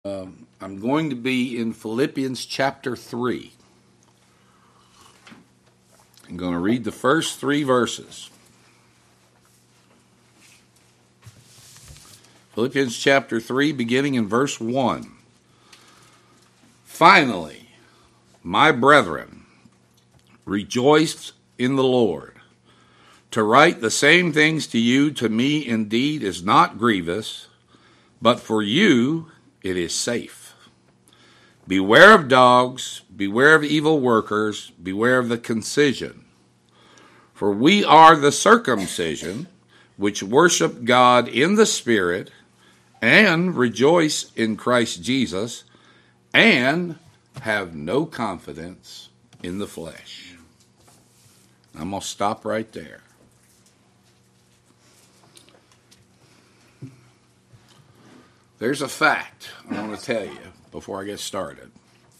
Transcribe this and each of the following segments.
I'm going to be in Philippians chapter 3. I'm going to read the first 3 verses. Philippians chapter 3, beginning in verse 1. Finally, my brethren, rejoice in the Lord. To write the same things to you, to me indeed is not grievous, but for you it is safe. Beware of dogs, beware of evil workers, beware of the concision. For we are the circumcision, which worship God in the Spirit, and rejoice in Christ Jesus, and have no confidence in the flesh. I'm going to stop right there. There's a fact I want to tell you before I get started.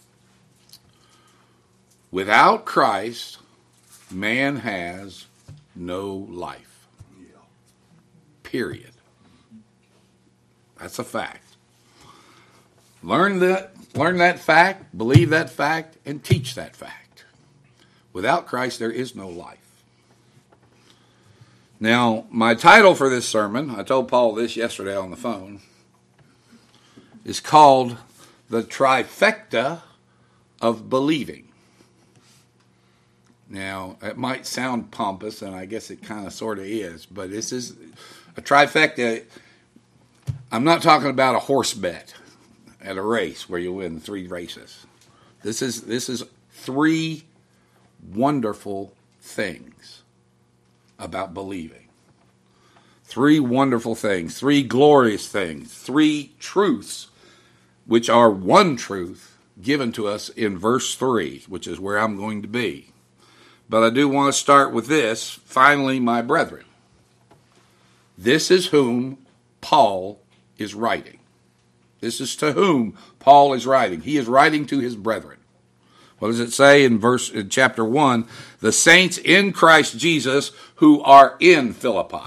Without Christ, man has no life. Period. That's a fact. Learn that fact, believe that fact, and teach that fact. Without Christ, there is no life. Now, my title for this sermon, I told Paul this yesterday on the phone, is called The Trifecta of Believing. Now, it might sound pompous, and I guess it kind of sort of is, but this is a trifecta. I'm not talking about a horse bet at a race where you win 3 races. This is 3 wonderful things about believing. 3 wonderful things, 3 glorious things, 3 truths, which are one truth given to us in verse 3, which is where I'm going to be. But I do want to start with this. Finally, my brethren. This is whom Paul is writing. This is to whom Paul is writing. He is writing to his brethren. What does it say in chapter 1? The saints in Christ Jesus who are in Philippi.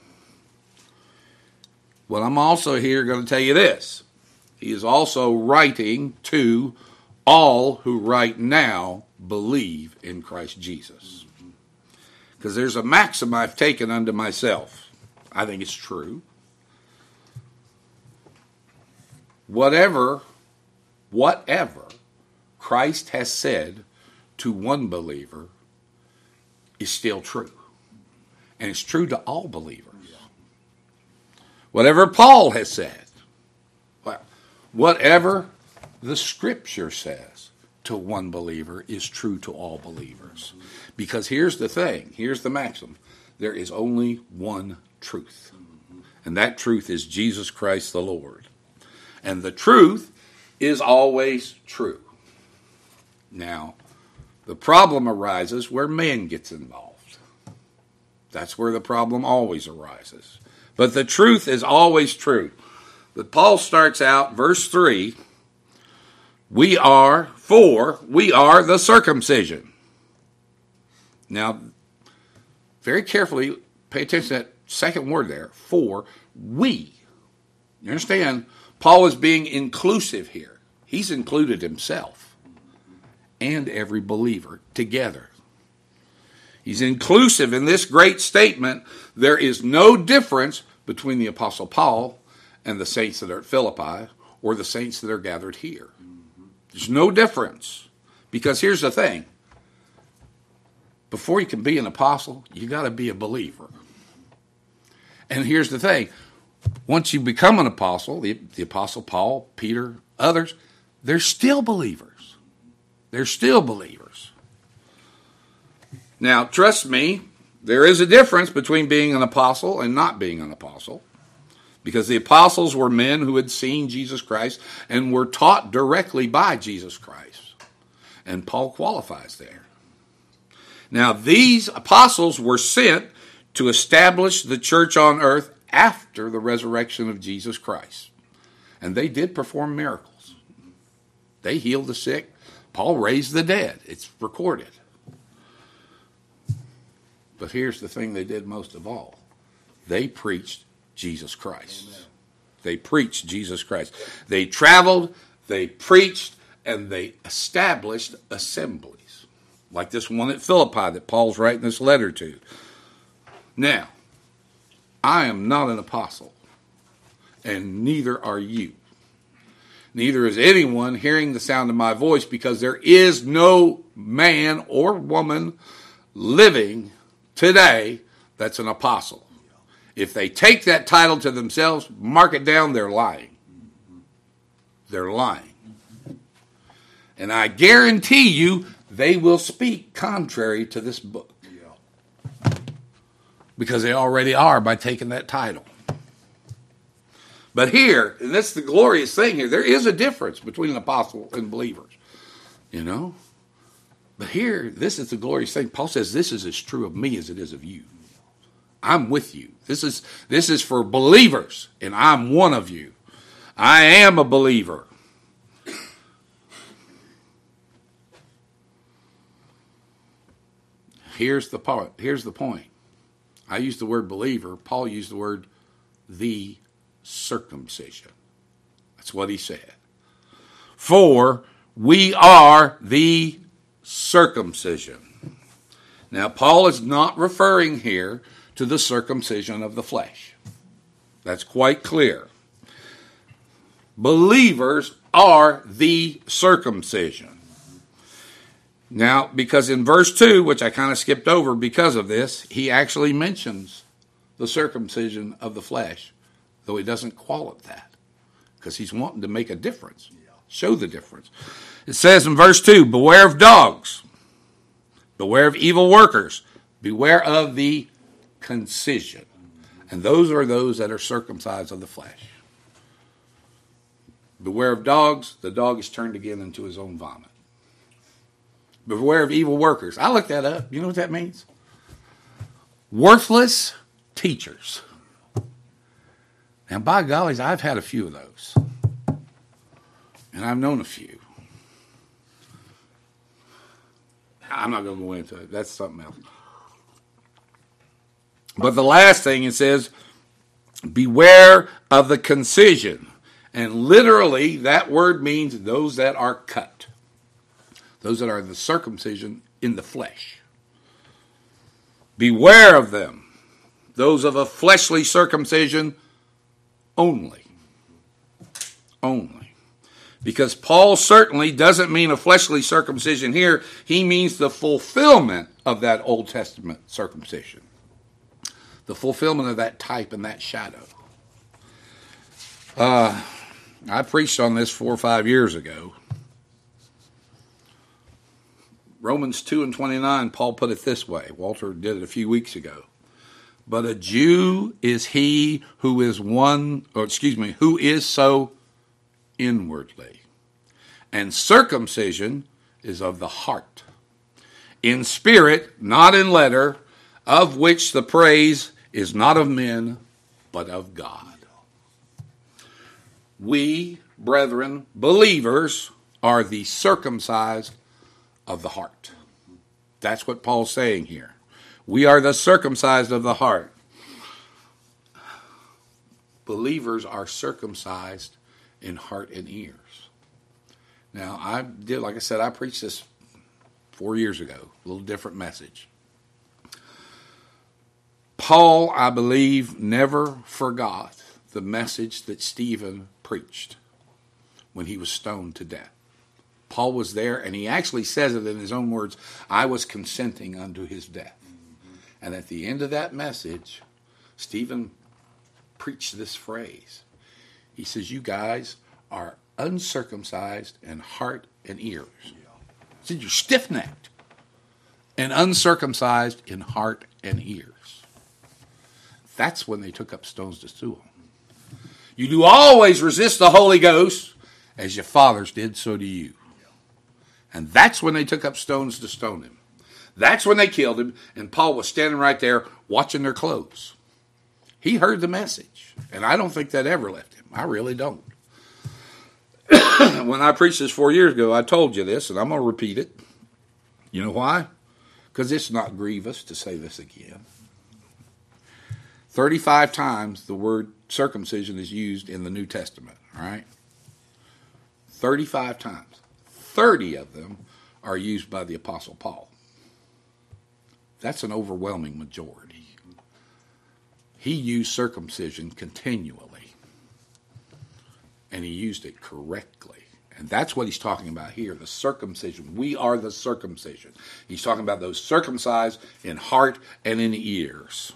Well, I'm also here going to tell you this. He is also writing to all who right now believe in Christ Jesus. Because there's a maxim I've taken unto myself. I think it's true. Whatever Christ has said to one believer is still true. And it's true to all believers. Whatever Paul has said, whatever the Scripture says to one believer is true to all believers. Because here's the thing, here's the maxim. There is only one truth. And that truth is Jesus Christ the Lord. And the truth is always true. Now, the problem arises where man gets involved. That's where the problem always arises. But the truth is always true. But Paul starts out, verse 3, we are the circumcision. Now, very carefully, pay attention to that second word there, for we. You understand? Paul is being inclusive here. He's included himself and every believer together. He's inclusive in this great statement. There is no difference between the Apostle Paul and the saints that are at Philippi or the saints that are gathered here. There's no difference. Because here's the thing. Before you can be an apostle, you got to be a believer. And here's the thing. Once you become an apostle, the Apostle Paul, Peter, others, they're still believers. They're still believers. Now, trust me, there is a difference between being an apostle and not being an apostle. Because the apostles were men who had seen Jesus Christ and were taught directly by Jesus Christ. And Paul qualifies there. Now, these apostles were sent to establish the church on earth after the resurrection of Jesus Christ. And they did perform miracles. They healed the sick. Paul raised the dead. It's recorded. But here's the thing they did most of all. They preached Jesus Christ. Amen. They preached Jesus Christ. They traveled, they preached, and they established assemblies. Like this one at Philippi that Paul's writing this letter to. Now, I am not an apostle, and neither are you. Neither is anyone hearing the sound of my voice, because there is no man or woman living today that's an apostle. If they take that title to themselves, mark it down, they're lying. They're lying. And I guarantee you, they will speak contrary to this book. Because they already are by taking that title. But here, and that's the glorious thing here, there is a difference between an apostle and believers. You know? But here, this is the glorious thing. Paul says this is as true of me as it is of you. I'm with you. This is for believers, and I'm one of you. I am a believer. Here's the point. I used the word believer. Paul used the word the circumcision. That's what he said. For we are the circumcision. Now, Paul is not referring here to the circumcision of the flesh. That's quite clear. Believers are the circumcision. Now, because in verse 2, which I kind of skipped over because of this, he actually mentions the circumcision of the flesh, though he doesn't call it that, because he's wanting to make a difference, show the difference. It says in verse 2, beware of dogs, beware of evil workers, beware of the concision. And those are those that are circumcised of the flesh. Beware of dogs, the dog is turned again into his own vomit. Beware of evil workers. I looked that up. You know what that means? Worthless teachers. And by gollies, I've had a few of those. And I've known a few. I'm not going to go into it. That's something else. But the last thing it says, beware of the concision. And literally, that word means those that are cut. Those that are the circumcision in the flesh. Beware of them. Those of a fleshly circumcision only. Only. Because Paul certainly doesn't mean a fleshly circumcision here. He means the fulfillment of that Old Testament circumcision. The fulfillment of that type and that shadow. I preached on this 4 or 5 years ago. Romans 2:29, Paul put it this way. Walter did it a few weeks ago. But a Jew is he who is who is so inwardly. And circumcision is of the heart. In spirit, not in letter, of which the praise is not of men, but of God. We, brethren, believers, are the circumcised of the heart. That's what Paul's saying here. We are the circumcised of the heart. Believers are circumcised in heart and ears. Now, like I said, I preached this 4 years ago, a little different message. Paul, I believe, never forgot the message that Stephen preached when he was stoned to death. Paul was there, and he actually says it in his own words, I was consenting unto his death. And at the end of that message, Stephen preached this phrase. He says, you guys are uncircumcised in heart and ears. He said, you're stiff-necked and uncircumcised in heart and ears. That's when they took up stones to stone him. You do always resist the Holy Ghost, as your fathers did, so do you. And that's when they took up stones to stone him. That's when they killed him, and Paul was standing right there watching their clothes. He heard the message, and I don't think that ever left him. I really don't. When I preached this 4 years ago, I told you this, and I'm going to repeat it. You know why? Because it's not grievous to say this again. 35 times the word circumcision is used in the New Testament, all right? 35 times. 30 of them are used by the Apostle Paul. That's an overwhelming majority. He used circumcision continually, and he used it correctly. And that's what he's talking about here, the circumcision. We are the circumcision. He's talking about those circumcised in heart and in ears.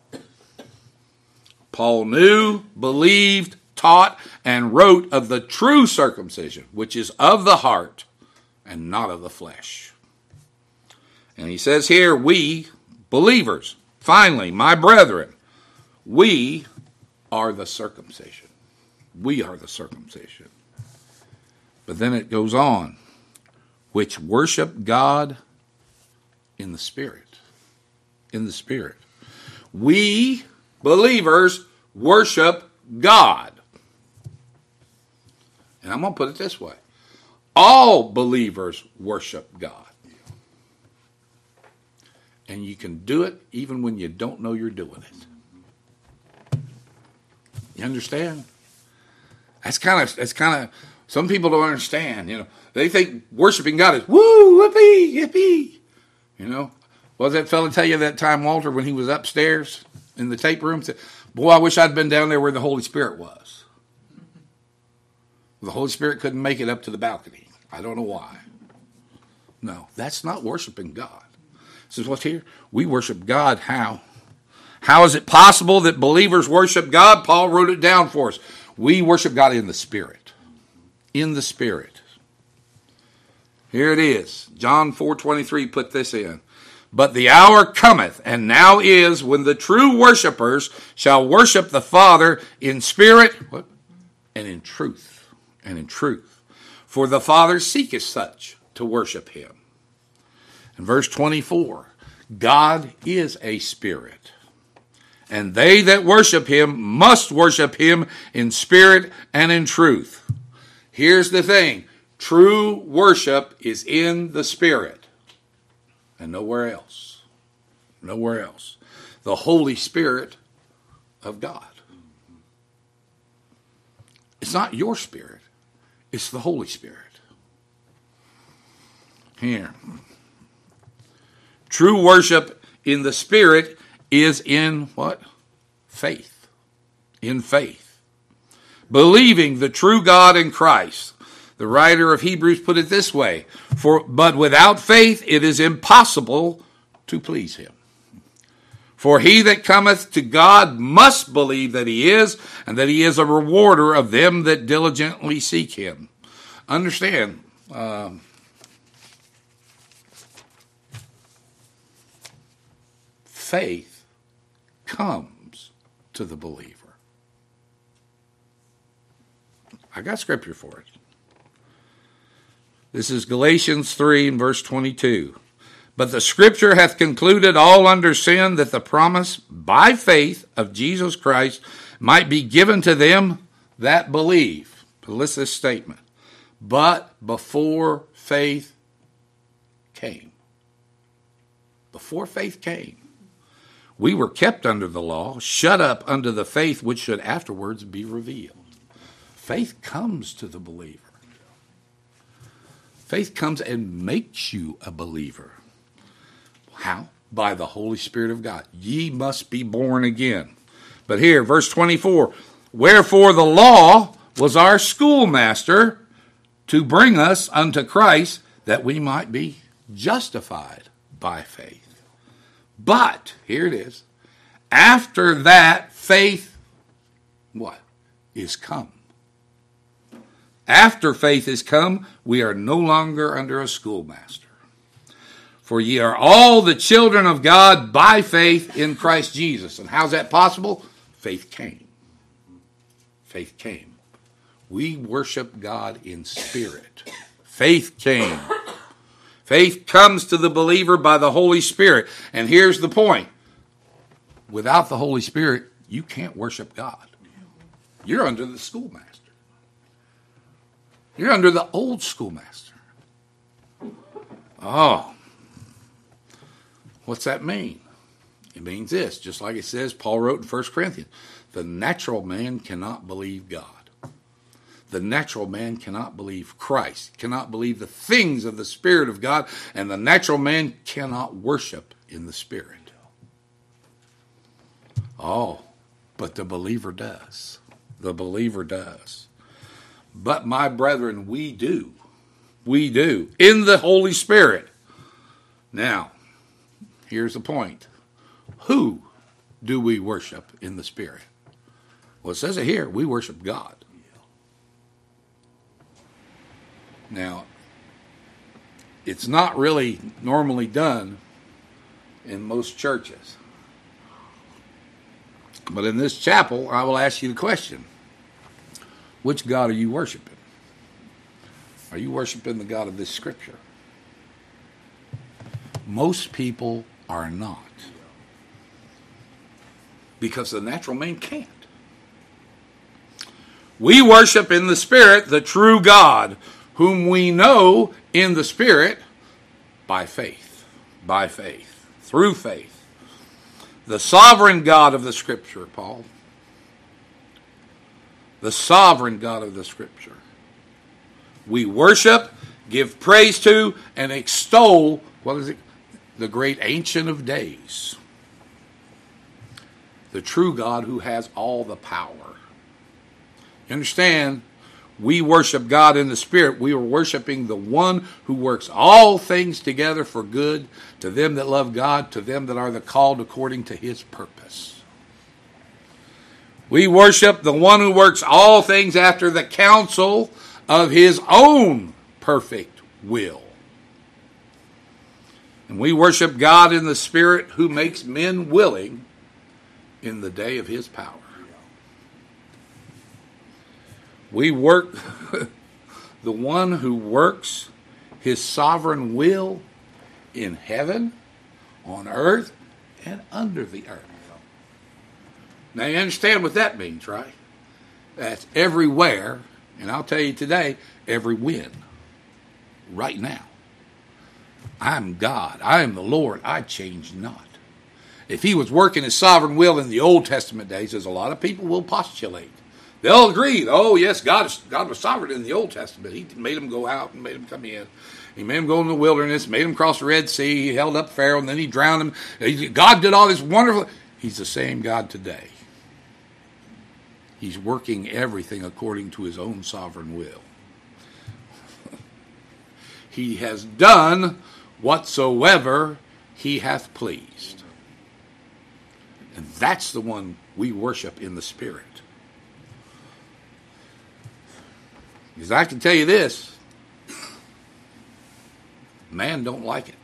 Paul knew, believed, taught, and wrote of the true circumcision, which is of the heart and not of the flesh. And he says here, we, believers, finally, my brethren, we are the circumcision. We are the circumcision. But then it goes on, which worship God in the Spirit. In the Spirit. We, believers, worship God. And I'm going to put it this way. All believers worship God. And you can do it even when you don't know you're doing it. You understand? That's kind of, some people don't understand, you know. They think worshiping God is, woo, yippee, yippee. You know, what did that fella tell you that time, Walter, when he was upstairs in the tape room? Said, boy, I wish I'd been down there where the Holy Spirit was. The Holy Spirit couldn't make it up to the balcony. I don't know why. No, that's not worshiping God. This is what's here. We worship God how? How is it possible that believers worship God? Paul wrote it down for us. We worship God in the Spirit. In the Spirit. Here it is. John 4:23 put this in. But the hour cometh, and now is, when the true worshipers shall worship the Father in spirit and in truth. And in truth. For the Father seeketh such to worship him. In verse 24, God is a spirit. And they that worship him must worship him in spirit and in truth. Here's the thing. True worship is in the Spirit and nowhere else. Nowhere else. The Holy Spirit of God. It's not your spirit. It's the Holy Spirit. Here. True worship in the Spirit is in what? Faith. In faith. Believing the true God in Christ. The writer of Hebrews put it this way, but without faith it is impossible to please him. For he that cometh to God must believe that he is, and that he is a rewarder of them that diligently seek him. Understand, faith comes to the believer. I got scripture for it. This is Galatians 3 and verse 22. But the scripture hath concluded all under sin, that the promise by faith of Jesus Christ might be given to them that believe. But listen to this statement. But before faith came. Before faith came. We were kept under the law, shut up under the faith which should afterwards be revealed. Faith comes to the believer. Faith comes and makes you a believer. How? By the Holy Spirit of God. Ye must be born again. But here, verse 24, wherefore the law was our schoolmaster to bring us unto Christ, that we might be justified by faith. But, here it is, after that faith, what? Is come. After faith is come, we are no longer under a schoolmaster. For ye are all the children of God by faith in Christ Jesus. And how's that possible? Faith came. Faith came. We worship God in spirit. Faith came. Faith comes to the believer by the Holy Spirit. And here's the point. Without the Holy Spirit, you can't worship God. You're under the schoolmaster. You're under the old schoolmaster. Oh. What's that mean? It means this, just like it says, Paul wrote in 1 Corinthians, the natural man cannot believe God. The natural man cannot believe Christ, cannot believe the things of the Spirit of God, and the natural man cannot worship in the Spirit. Oh, but the believer does. The believer does. But my brethren, we do. We do. In the Holy Spirit. Now, here's the point. Who do we worship in the Spirit? Well, it says it here. We worship God. Now, it's not really normally done in most churches. But in this chapel, I will ask you the question. Which God are you worshiping? Are you worshiping the God of this Scripture? Most people are not. Because the natural man can't. We worship in the Spirit the true God, whom we know in the Spirit by faith, through faith. The sovereign God of the Scripture, Paul. The sovereign God of the Scripture. We worship, give praise to, and extol, what is it? The great Ancient of Days. The true God who has all the power. You understand? We worship God in the Spirit. We are worshiping the one who works all things together for good to them that love God, to them that are the called according to his purpose. We worship the one who works all things after the counsel of his own perfect will. And we worship God in the Spirit who makes men willing in the day of his power. We work the one who works his sovereign will in heaven, on earth, and under the earth. Now you understand what that means, right? That's everywhere, and I'll tell you today, every when. Right now. I'm God. I am the Lord. I change not. If he was working his sovereign will in the Old Testament days, as a lot of people will postulate, they'll agree, oh yes, God was sovereign in the Old Testament. He made them go out and made them come in. He made them go in the wilderness, made them cross the Red Sea, he held up Pharaoh, and then he drowned them. God did all this wonderful. He's the same God today. He's working everything according to his own sovereign will. He has done whatsoever he hath pleased. And that's the one we worship in the Spirit. Because I can tell you this, man don't like it.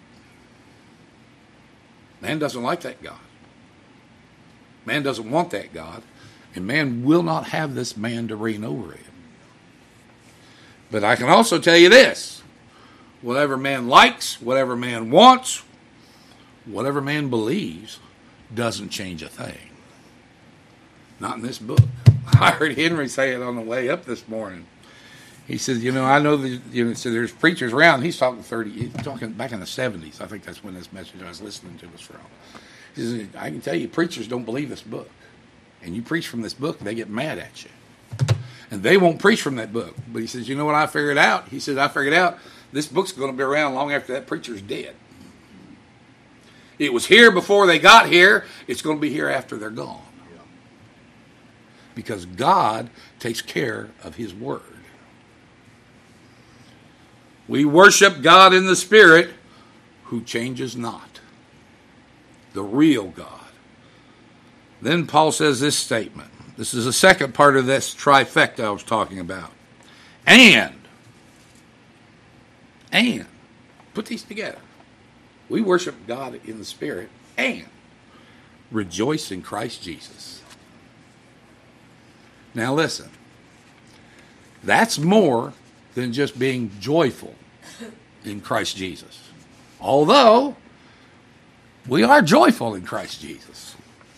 Man doesn't like that God. Man doesn't want that God. And man will not have this man to reign over him. But I can also tell you this, whatever man likes, whatever man wants, whatever man believes, doesn't change a thing. Not in this book. I heard Henry say it on the way up this morning. He says, I know that, so there's preachers around. He's talking back in the 70s. I think that's when this message I was listening to was from. He says, I can tell you, preachers don't believe this book. And you preach from this book, they get mad at you. And they won't preach from that book. But he says, you know what I figured out? He says, I figured out this book's going to be around long after that preacher's dead. It was here before they got here. It's going to be here after they're gone. Because God takes care of his word. We worship God in the Spirit who changes not. The real God. Then Paul says this statement. This is the second part of this trifecta I was talking about. And, put these together. We worship God in the Spirit and rejoice in Christ Jesus. Now listen. That's more than just being joyful in Christ Jesus. Although, we are joyful in Christ Jesus.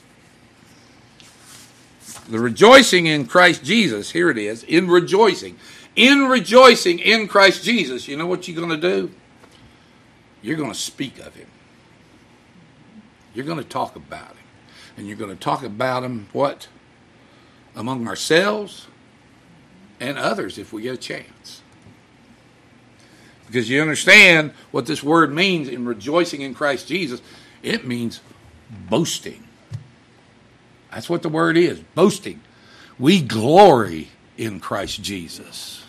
The rejoicing in Christ Jesus, here it is, in rejoicing in Christ Jesus, you know what you're going to do? You're going to speak of him. You're going to talk about him. And you're going to talk about him, what? Among ourselves and others if we get a chance. Because you understand what this word means in rejoicing in Christ Jesus. It means boasting. That's what the word is, boasting. We glory in Christ Jesus.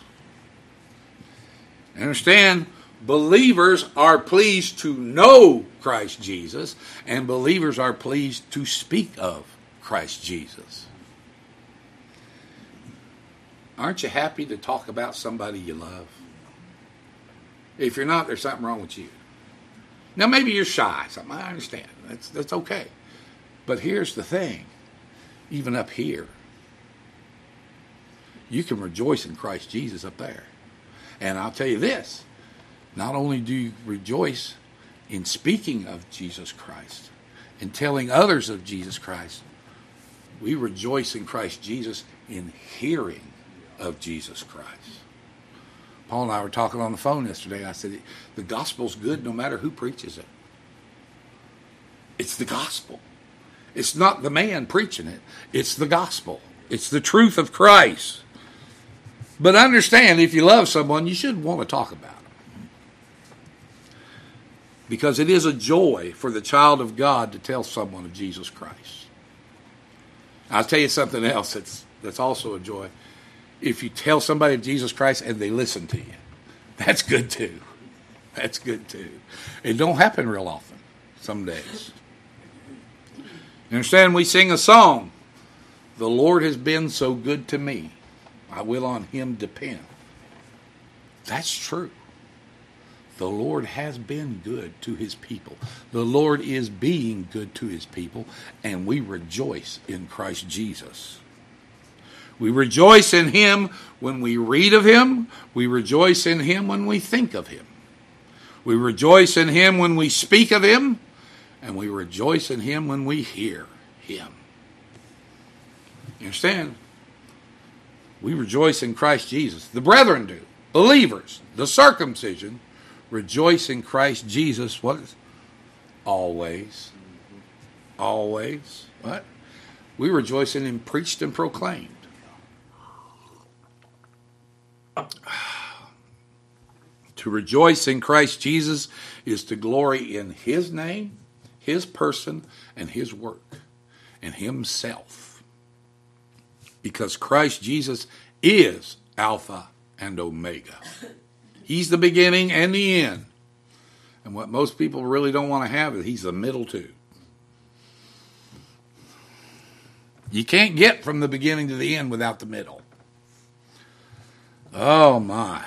Understand, believers are pleased to know Christ Jesus, and believers are pleased to speak of Christ Jesus. Aren't you happy to talk about somebody you love? If you're not, there's something wrong with you. Now, maybe you're shy. Something I understand. That's okay. But here's the thing. Even up here, you can rejoice in Christ Jesus up there. And I'll tell you this. Not only do you rejoice in speaking of Jesus Christ and telling others of Jesus Christ, we rejoice in Christ Jesus in hearing of Jesus Christ. Paul and I were talking on the phone yesterday. I said, the gospel's good no matter who preaches it. It's the gospel. It's not the man preaching it. It's the gospel. It's the truth of Christ. But understand, if you love someone, you should want to talk about them. Because it is a joy for the child of God to tell someone of Jesus Christ. I'll tell you something else that's also a joy. If you tell somebody of Jesus Christ and they listen to you, that's good too. That's good too. It don't happen real often some days. You understand? We sing a song. The Lord has been so good to me. I will on him depend. That's true. The Lord has been good to his people. The Lord is being good to his people, and we rejoice in Christ Jesus. We rejoice in him when we read of him. We rejoice in him when we think of him. We rejoice in him when we speak of him. And we rejoice in him when we hear him. You understand? We rejoice in Christ Jesus. The brethren do. Believers, the circumcision, rejoice in Christ Jesus. What? Always. Always. What? We rejoice in him preached and proclaimed. To rejoice in Christ Jesus is to glory in his name, his person, and his work, and himself. Because Christ Jesus is Alpha and Omega. He's the beginning and the end. And what most people really don't want to have is he's the middle too. You can't get from the beginning to the end without the middle. Oh my.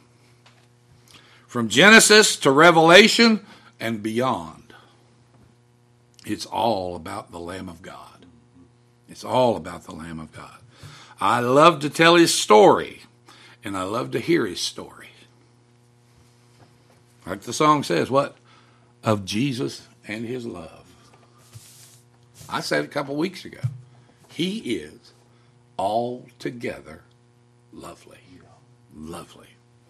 From Genesis to Revelation and beyond, it's all about the Lamb of God. It's all about the Lamb of God. I love to tell his story, and I love to hear his story. Like the song says, what? Of Jesus and his love. I said a couple weeks ago, he is altogether lovely. Lovely.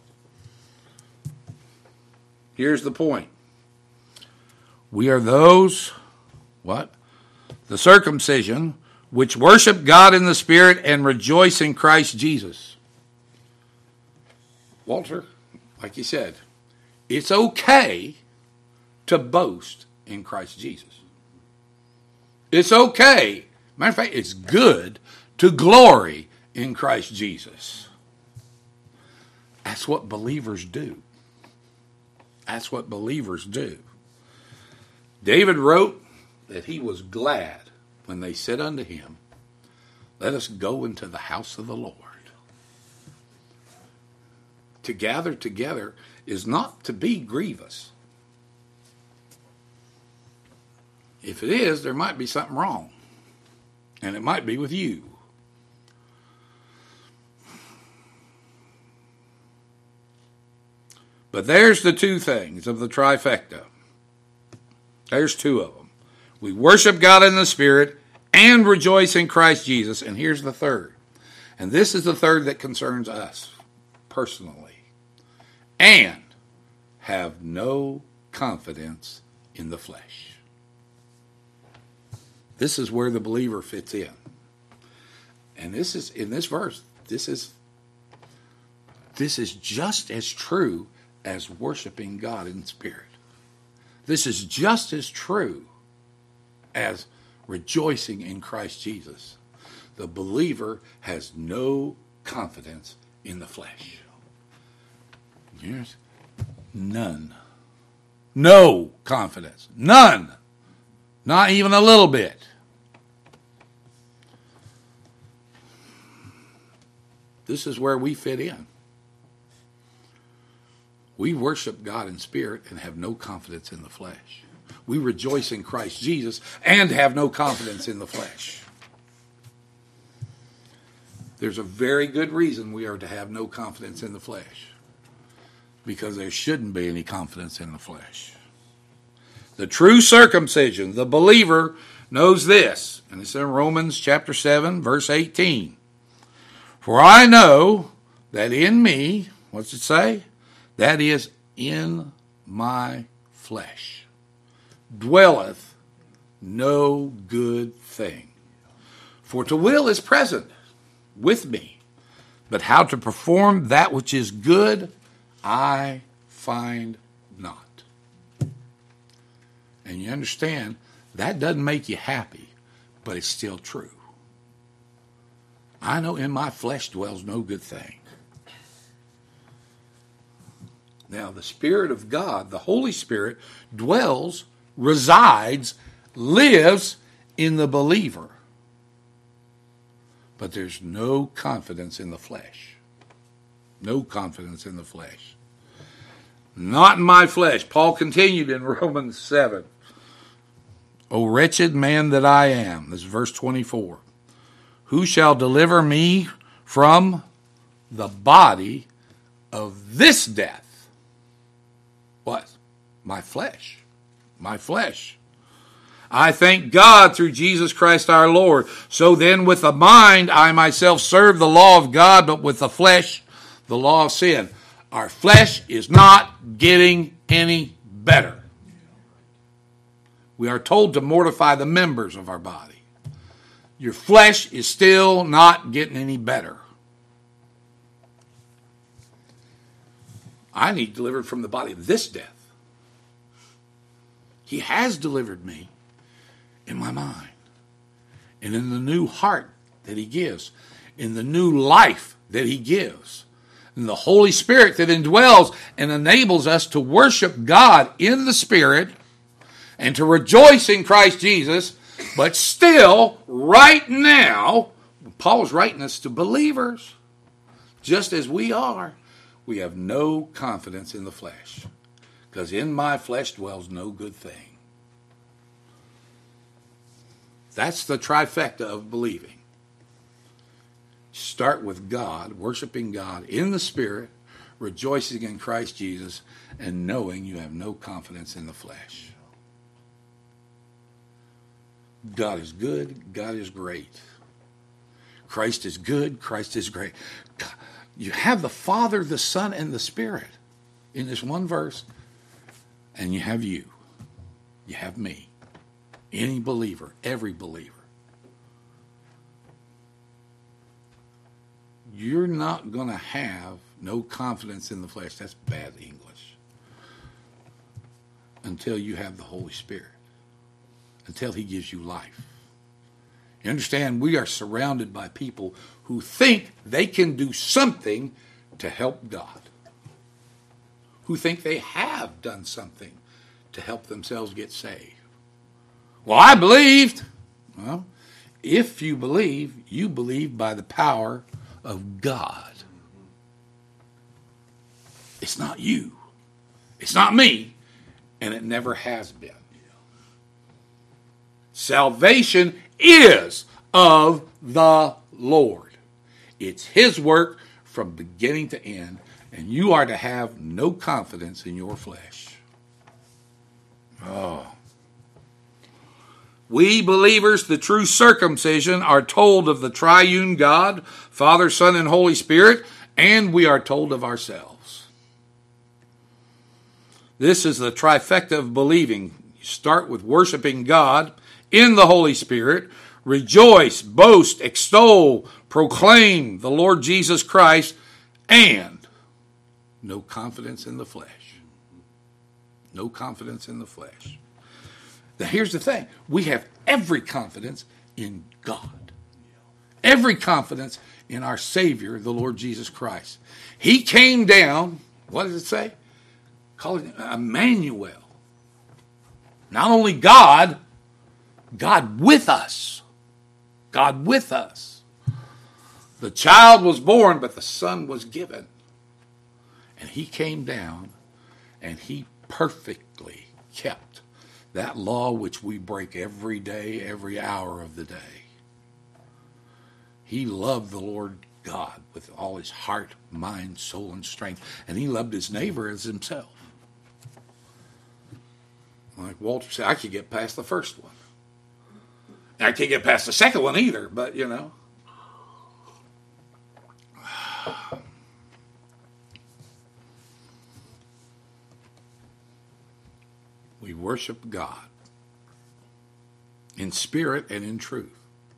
Here's the point. We are those, what? The circumcision, which worship God in the Spirit and rejoice in Christ Jesus. Walter, like you said, it's okay to boast in Christ Jesus. It's okay. Matter of fact, it's good to glory in Christ Jesus. That's what believers do. That's what believers do. David wrote that he was glad when they said unto him, let us go into the house of the Lord. To gather together is not to be grievous. If it is, there might be something wrong. And it might be with you. But there's the two things of the trifecta. There's two of them. We worship God in the Spirit and rejoice in Christ Jesus. And here's the third. And this is the third that concerns us personally. And have no confidence in the flesh. This is where the believer fits in. And this is, in this verse, this is just as true as worshiping God in spirit. This is just as true as rejoicing in Christ Jesus. The believer has no confidence in the flesh. Yes? None. No confidence. None. Not even a little bit. This is where we fit in. We worship God in spirit and have no confidence in the flesh. We rejoice in Christ Jesus and have no confidence in the flesh. There's a very good reason we are to have no confidence in the flesh. Because there shouldn't be any confidence in the flesh. The true circumcision, the believer, knows this. And it's in Romans chapter 7, verse 18. For I know that in me, what's it say? That is, in my flesh, dwelleth no good thing. For to will is present with me, but how to perform that which is good, I find not. And you understand, that doesn't make you happy, but it's still true. I know in my flesh dwells no good thing. Now, the Spirit of God, the Holy Spirit, dwells, resides, lives in the believer. But there's no confidence in the flesh. No confidence in the flesh. Not in my flesh. Paul continued in Romans 7. O wretched man that I am. This is verse 24. Who shall deliver me from the body of this death? What? My flesh. My flesh. I thank God through Jesus Christ our Lord. So then with the mind I myself serve the law of God, but with the flesh, the law of sin. Our flesh is not getting any better. We are told to mortify the members of our body. Your flesh is still not getting any better. I need delivered from the body of this death. He has delivered me in my mind and in the new heart that he gives, in the new life that he gives, in the Holy Spirit that indwells and enables us to worship God in the Spirit and to rejoice in Christ Jesus, but still, right now, Paul's writing us to believers, just as we are, we have no confidence in the flesh. Because in my flesh dwells no good thing. That's the trifecta of believing. Start with God, worshiping God in the Spirit, rejoicing in Christ Jesus, and knowing you have no confidence in the flesh. God is good. God is great. Christ is good. Christ is great. You have the Father, the Son, and the Spirit in this one verse. And you have you. You have me. Any believer. Every believer. You're not going to have no confidence in the flesh. That's bad English. Until you have the Holy Spirit. Until he gives you life. You understand, we are surrounded by people who think they can do something to help God. Who think they have done something to help themselves get saved. Well, I believed. Well, if you believe by the power of God. It's not you. It's not me. And it never has been. Salvation is of the Lord. It's his work from beginning to end, and you are to have no confidence in your flesh. Oh. We believers, the true circumcision, are told of the triune God, Father, Son, and Holy Spirit, and we are told of ourselves. This is the trifecta of believing. You start with worshiping God in the Holy Spirit, rejoice, boast, extol, proclaim the Lord Jesus Christ, and no confidence in the flesh. No confidence in the flesh. Now here's the thing. We have every confidence in God. Every confidence in our Savior, the Lord Jesus Christ. He came down, what does it say? Call it Emmanuel. Not only God, God with us. God with us. The child was born, but the son was given. And he came down, and he perfectly kept that law which we break every day, every hour of the day. He loved the Lord God with all his heart, mind, soul, and strength. And he loved his neighbor as himself. Like Walter said, I could get past the first one. I can't get past the second one either, but you know. We worship God in spirit and in truth.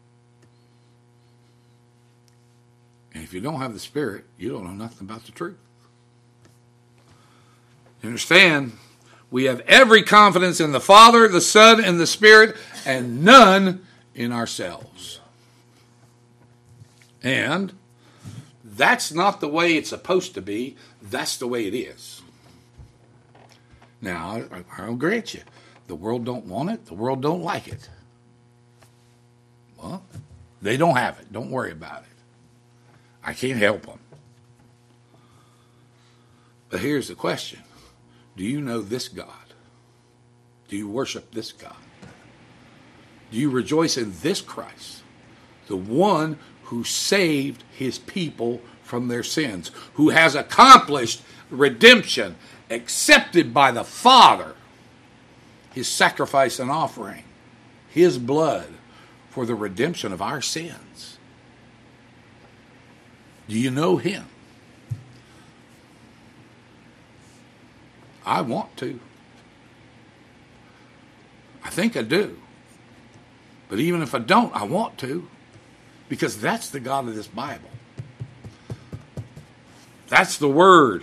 And if you don't have the Spirit, you don't know nothing about the truth. You understand? We have every confidence in the Father, the Son, and the Spirit, and none in ourselves. And that's not the way it's supposed to be. That's the way it is. Now, I'll grant you, the world don't want it. The world don't like it. Well, they don't have it. Don't worry about it. I can't help them. But here's the question. Do you know this God? Do you worship this God? Do you rejoice in this Christ? The one who saved his people from their sins, who has accomplished redemption, accepted by the Father, his sacrifice and offering, his blood for the redemption of our sins. Do you know him? I want to. I think I do. But even if I don't, I want to. Because that's the God of this Bible. That's the Word.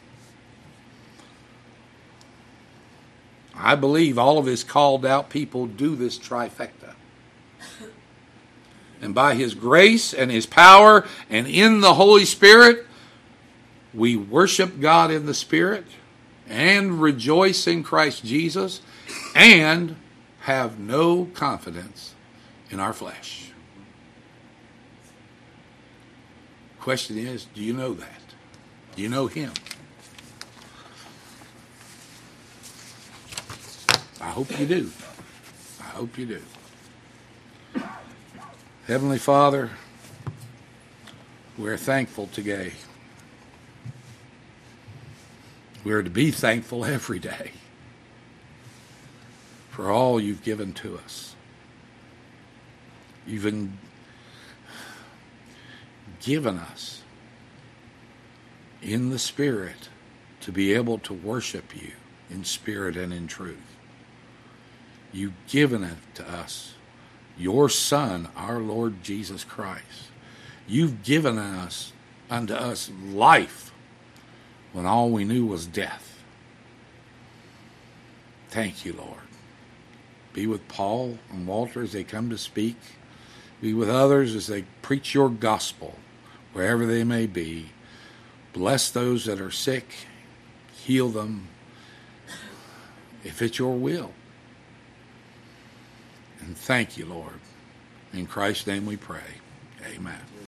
I believe all of his called out people do this trifecta. And by his grace and his power and in the Holy Spirit, we worship God in the Spirit and rejoice in Christ Jesus and have no confidence in our flesh. Question is, do you know that? Do you know him? I hope you do. I hope you do. Heavenly Father, we're thankful today. We're to be thankful every day for all you've given to us. You've given us in the Spirit to be able to worship you in spirit and in truth. You've given it to us, your Son, our Lord Jesus Christ. You've given us unto us life when all we knew was death. Thank you, Lord. Be with Paul and Walter as they come to speak. Be with others as they preach your gospel, wherever they may be. Bless those that are sick. Heal them, if it's your will. And thank you, Lord. In Christ's name we pray. Amen.